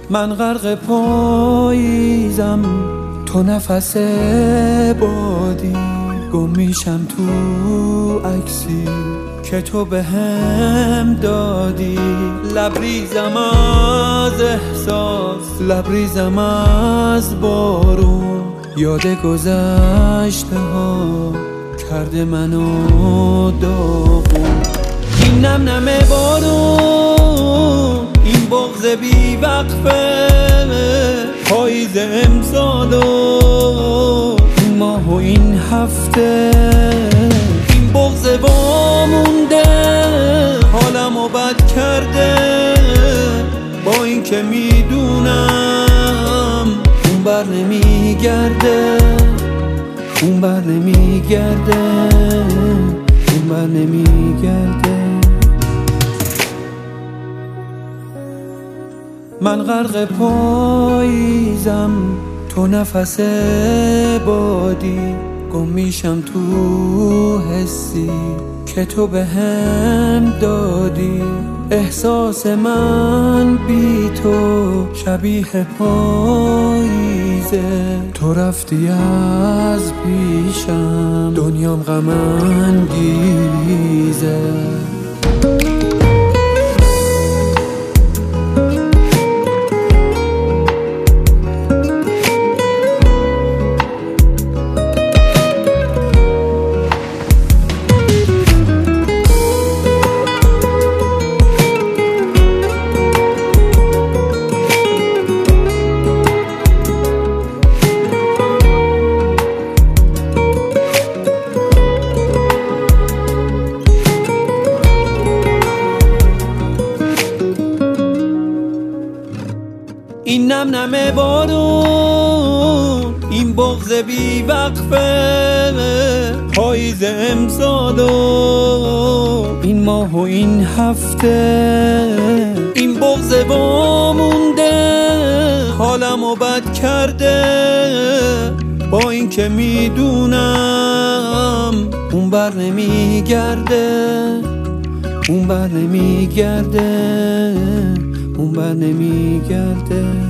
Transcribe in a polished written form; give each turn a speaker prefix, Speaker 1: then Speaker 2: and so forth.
Speaker 1: من غرق پاییزم، تو نفس بادی، گم میشم تو عکسی که تو بهم دادی. لبریزم از احساس، لبریزم از بارون، یاد گذشته ها کرده منو داغون. این نم نم بارون، این بغض بی وقفه، پاییز امسالو، این ماه و این هفته، این بغض وامونده حالمو بد کرده. با این که میدونم اون بر نمیگرده، اون بر نمیگرده، اون بر نمیگرده. من غرق پاییزم، تو نفس بادی، گم میشم تو حسی که تو بهم دادی. احساس من بی تو شبیه پاییزه، تو رفتی از پیشم، دنیام غم انگیزه. این نم نم بارون، این بغض بی وقفه، پاییز امسالو، این ماه و این هفته، این بغض وامونده حالمو بد کرده. با این که میدونم اون بر نمیگرده، اون بر نمیگرده، اون بر نمیگرده.